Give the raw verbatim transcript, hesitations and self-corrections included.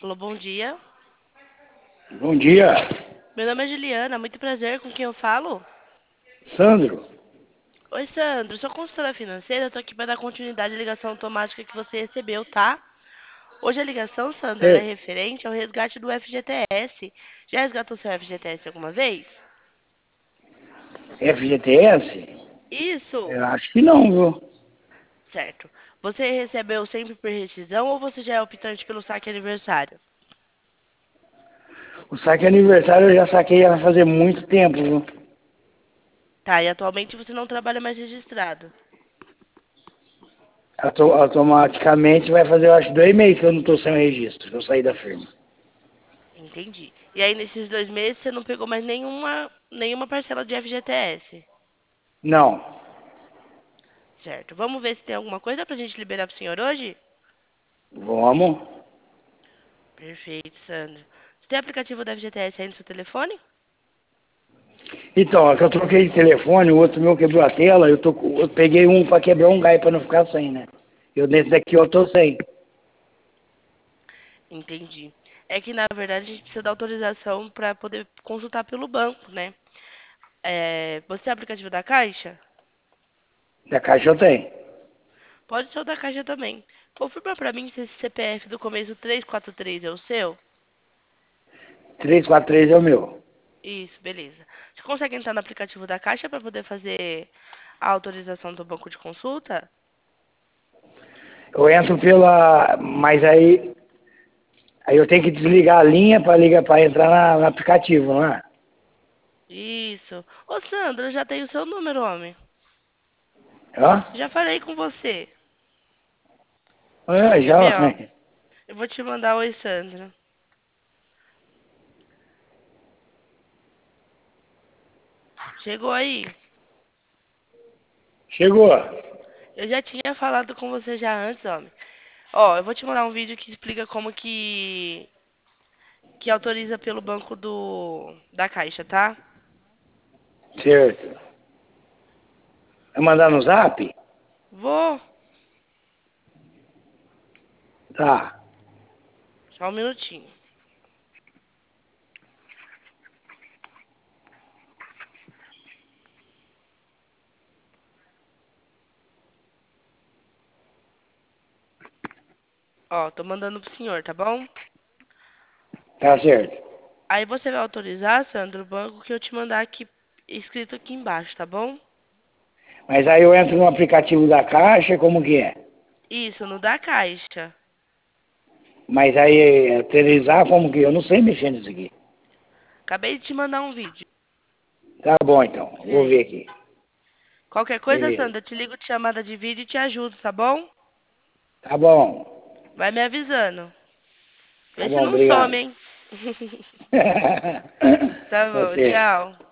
Alô, bom dia. Bom dia, Meu nome é Juliana, muito prazer, com quem eu falo? Sandro. Oi, Sandro, sou consultora financeira, eu tô aqui para dar continuidade à ligação automática que você recebeu, tá? Hoje a ligação, Sandro, ela é Certo. referente ao resgate do F G T S. Já resgatou seu F G T S alguma vez? F G T S? Isso, Eu acho que não, viu? certo. Você recebeu sempre por rescisão ou você já é optante pelo saque aniversário? O saque aniversário eu já saquei ela fazer muito tempo, viu? Tá, e atualmente você não trabalha mais registrado. Auto- automaticamente vai fazer, eu acho, dois meses que eu não estou sem o registro, que eu saí da firma. Entendi. E aí, nesses dois meses, você não pegou mais nenhuma, nenhuma parcela de F G T S? Não. Certo. Vamos ver se tem alguma coisa pra gente liberar pro senhor hoje? Vamos. Perfeito, Sandro. Você tem aplicativo da F G T S aí no seu telefone? Então, é que eu troquei de telefone, o outro meu quebrou a tela, eu, tô, com- eu peguei um para quebrar um gai para não ficar sem, né? Eu dentro daqui eu tô sem. Entendi. É que, na verdade, a gente precisa da autorização para poder consultar pelo banco, né? É, você tem aplicativo da Caixa? Da caixa eu tenho. Pode ser o da Caixa também. Confirma pra mim se esse C P F do começo três quatro três é o seu? Três quatro três é o meu. Isso, beleza. Você consegue entrar no aplicativo da Caixa para poder fazer a autorização do banco de consulta? Eu entro pela. Mas aí, aí eu tenho que desligar a linha para ligar para entrar na- no aplicativo, não é? Isso. Ô, Sandra, eu já tenho o seu número, homem. Hã? Já falei com você. É, Quer já. ver, ó? Eu vou te mandar oi, Sandra. Chegou aí? Chegou. Eu já tinha falado com você já antes, homem. Ó, eu vou te mandar um vídeo que explica como que que autoriza pelo banco do da Caixa, tá? Certo. Vai mandar no zap? Vou. Tá. Só um minutinho. Ó, tô mandando pro senhor, tá bom? Tá certo. Aí você vai autorizar, Sandro, o banco que eu te mandar aqui escrito aqui embaixo, tá bom? Mas aí eu entro no aplicativo da Caixa, como que é? Isso, no da Caixa. Mas aí, autorizar, como que é? Eu não sei mexer nisso aqui. Acabei de te mandar um vídeo. Tá bom, então. Vê Vou ver aí. aqui. Qualquer coisa, Beleza. Sandra, eu te ligo de chamada de vídeo e te ajudo, tá bom? Tá bom. Vai me avisando. Tá Vê se bom, não obrigado. some, hein? Tá Tá bom, certo. tchau.